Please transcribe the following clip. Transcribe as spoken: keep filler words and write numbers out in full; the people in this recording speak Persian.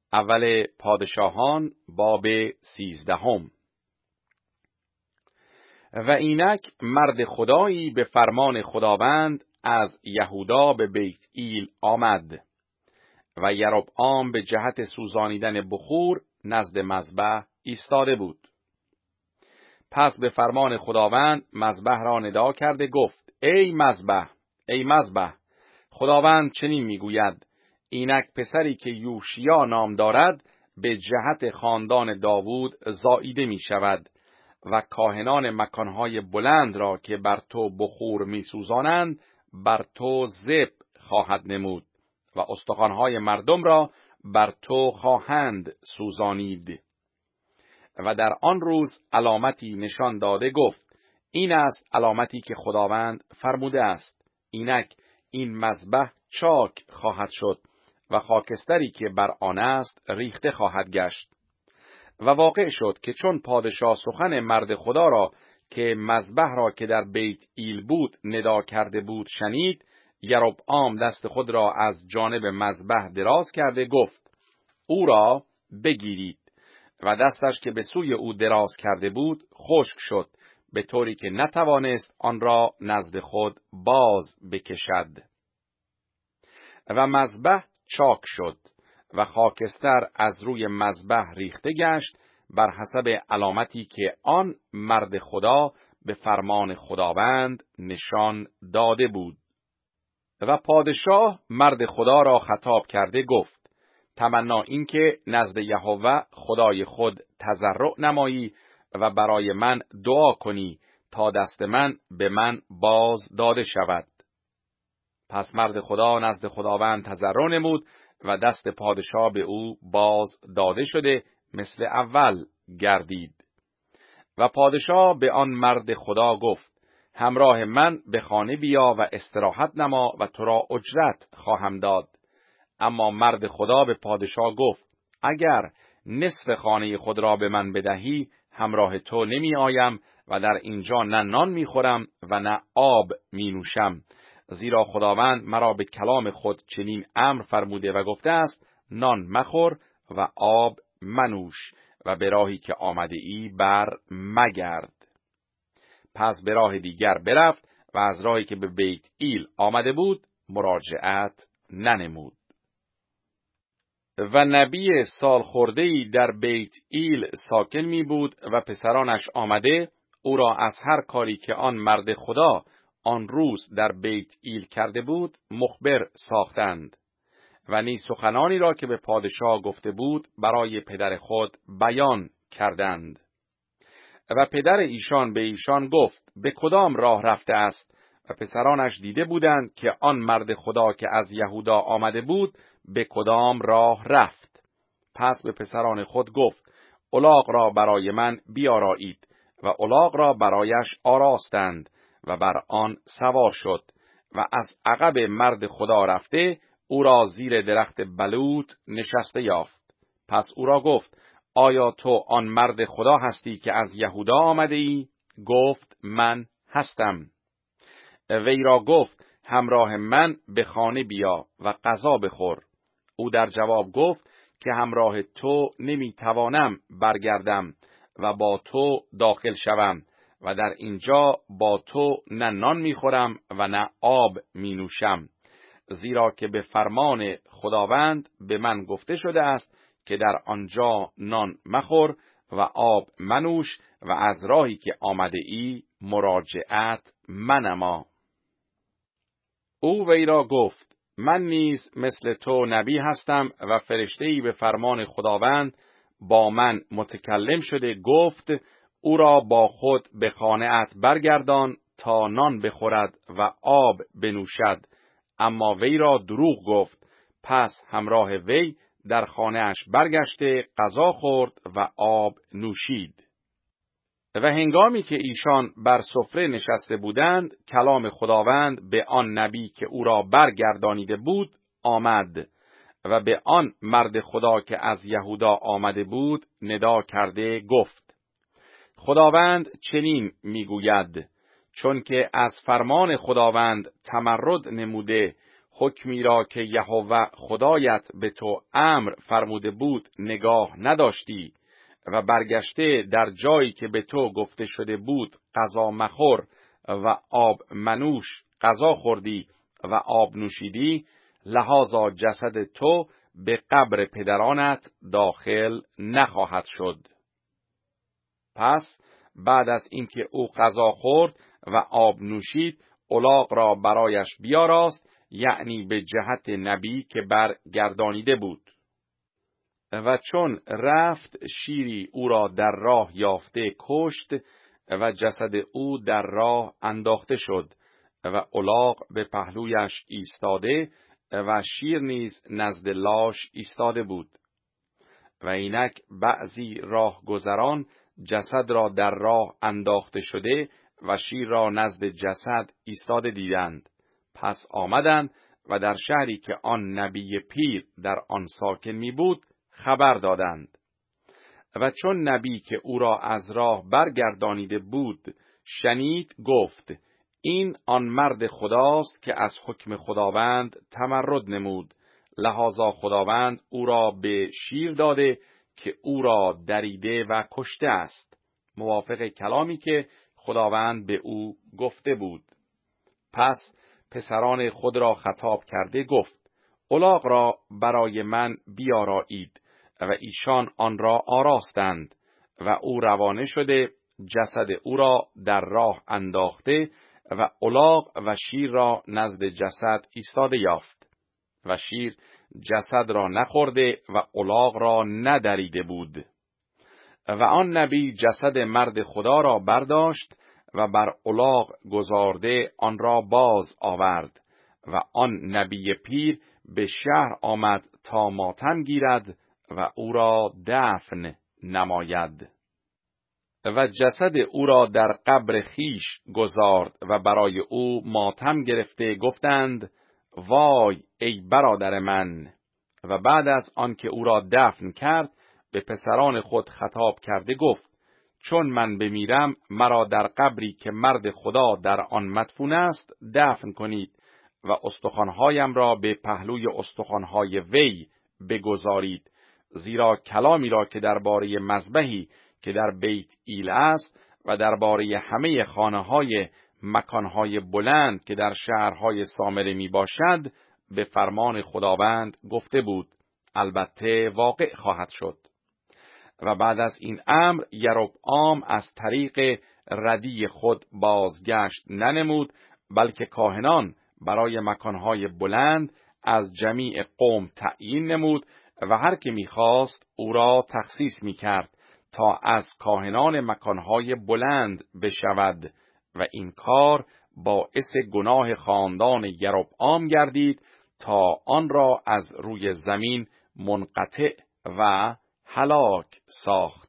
اول پادشاهان باب سیزدهم. و اینک مرد خدایی به فرمان خداوند از یهودا به بیت ایل آمد و یربعام به جهت سوزانیدن بخور نزد مذبح ایستاده بود. پس به فرمان خداوند مذبح را ندا کرده گفت: ای مذبح، ای مذبح، خداوند چنین میگوید: اینک پسری که یوشیا نام دارد به جهت خاندان داوود زاییده می شود و کاهنان مکانهای بلند را که بر تو بخور می سوزانند بر تو ذبح خواهد نمود و استخوانهای مردم را بر تو خواهند سوزانید. و در آن روز علامتی نشان داده گفت: این است علامتی که خداوند فرموده است: اینک این مذبح چاک خواهد شد و خاکستری که بر آن است ریخته خواهد گشت. و واقع شد که چون پادشاه سخن مرد خدا را که مذبح را که در بیت ایل بود ندا کرده بود شنید، یربعام دست خود را از جانب مذبح دراز کرده گفت: او را بگیرید. و دستش که به سوی او دراز کرده بود خشک شد، به طوری که نتوانست آن را نزد خود باز بکشد. و مذبح چاک شد و خاکستر از روی مذبح ریخته گشت بر حسب علامتی که آن مرد خدا به فرمان خداوند نشان داده بود. و پادشاه مرد خدا را خطاب کرده گفت: تمنا این که نزد یهوه خدای خود تضرع نمایی و برای من دعا کنی تا دست من به من باز داده شود. پس مرد خدا نزد خداوند تضرع نمود و دست پادشاه به او باز داده شده مثل اول گردید. و پادشاه به آن مرد خدا گفت: همراه من به خانه بیا و استراحت نما و تو را اجرت خواهم داد. اما مرد خدا به پادشاه گفت: اگر نصف خانه خود را به من بدهی همراه تو نمی آیم و در اینجا نه نان می خورم و نه آب می نوشم، زیرا خداوند مرا به کلام خود چنین امر فرموده و گفته است: نان مخور و آب منوش و به راهی که آمده ای بر مگرد. پس به راه دیگر برفت و از راهی که به بیت ایل آمده بود مراجعت ننمود. و نبی سال خورده‌ای در بیت ایل ساکن می بود و پسرانش آمده او را از هر کاری که آن مرد خدا آن روز در بیت ایل کرده بود مخبر ساختند و نیز سخنانی را که به پادشاه گفته بود برای پدر خود بیان کردند. و پدر ایشان به ایشان گفت: به کدام راه رفته است؟ و پسرانش دیده بودند که آن مرد خدا که از یهودا آمده بود به کدام راه رفت. پس به پسران خود گفت: الاغ را برای من بیارایید. و الاغ را برایش آراستند و بر آن سوار شد و از عقب مرد خدا رفته او را زیر درخت بلوط نشسته یافت. پس او را گفت: آیا تو آن مرد خدا هستی که از یهودا آمده ای؟ گفت: من هستم. وی را گفت: همراه من به خانه بیا و غذا بخور. او در جواب گفت که همراه تو نمیتوانم برگردم و با تو داخل شوم و در اینجا با تو نه نان میخورم و نه آب مینوشم، زیرا که به فرمان خداوند به من گفته شده است که در آنجا نان مخور و آب منوش و از راهی که آمده ای مراجعت منما. او وی را گفت: من نیز مثل تو نبی هستم و فرشته‌ای به فرمان خداوند با من متکلم شده گفت: او را با خود به خانه‌ات برگردان تا نان بخورد و آب بنوشد. اما وی را دروغ گفت. پس همراه وی در خانه‌اش برگشته غذا خورد و آب نوشید. و هنگامی که ایشان بر سفره نشسته بودند کلام خداوند به آن نبی که او را برگردانیده بود آمد و به آن مرد خدا که از یهودا آمده بود ندا کرده گفت: خداوند چنین میگوید: چون که از فرمان خداوند تمرد نموده حکمی را که یهوه خدایت به تو امر فرموده بود نگاه نداشتی و برگشته در جایی که به تو گفته شده بود غذا مخور و آب منوش غذا خوردی و آب نوشیدی، لحاظا جسد تو به قبر پدرانت داخل نخواهد شد. پس بعد از اینکه او غذا خورد و آب نوشید، الاغ را برایش بیاراست، یعنی به جهت نبی که برگردانیده بود. و چون رفت، شیری او را در راه یافته کشت و جسد او در راه انداخته شد و الاغ به پهلویش ایستاده و شیر نیز نزد لاش ایستاده بود. و اینک بعضی راه گذران جسد را در راه انداخته شده و شیر را نزد جسد ایستاده دیدند. پس آمدند و در شهری که آن نبی پیر در آن ساکن می بود خبر دادند. و چون نبی که او را از راه برگردانیده بود شنید، گفت: این آن مرد خداست که از حکم خداوند تمرد نمود، لحاظا خداوند او را به شیر داده که او را دریده و کشته است، موافق کلامی که خداوند به او گفته بود. پس پسران خود را خطاب کرده گفت: الاغ را برای من بیارایید. و ایشان آن را آراستند و او روانه شده جسد او را در راه انداخته و الاغ و شیر را نزد جسد ایستاده یافت. و شیر جسد را نخورده و الاغ را ندریده بود. و آن نبی جسد مرد خدا را برداشت و بر الاغ گذارده آن را باز آورد. و آن نبی پیر به شهر آمد تا ماتم گیرد و او را دفن نماید. و جسد او را در قبر خیش گذارد و برای او ماتم گرفته گفتند: وای ای برادر من. و بعد از آنکه او را دفن کرد به پسران خود خطاب کرده گفت: چون من بمیرم مرا در قبری که مرد خدا در آن مدفون است دفن کنید و استخوانهایم را به پهلوی استخوانهای وی بگذارید، زیرا کلامی را که درباره مذبحی که در بیت ایل است و درباره همه خانه‌های مکانهای بلند که در شهرهای سامره می باشد به فرمان خداوند گفته بود، البته واقع خواهد شد. و بعد از این امر یربعام از طریق ردی خود بازگشت ننمود، بلکه کاهنان برای مکانهای بلند از جمیع قوم تعیین نمود و هر که می‌خواست او را تخصیص می‌کرد تا از کاهنان مکانهای بلند بشود و این کار باعث گناه خاندان یربعام گردید تا آن را از روی زمین منقطع و هلاک ساخت.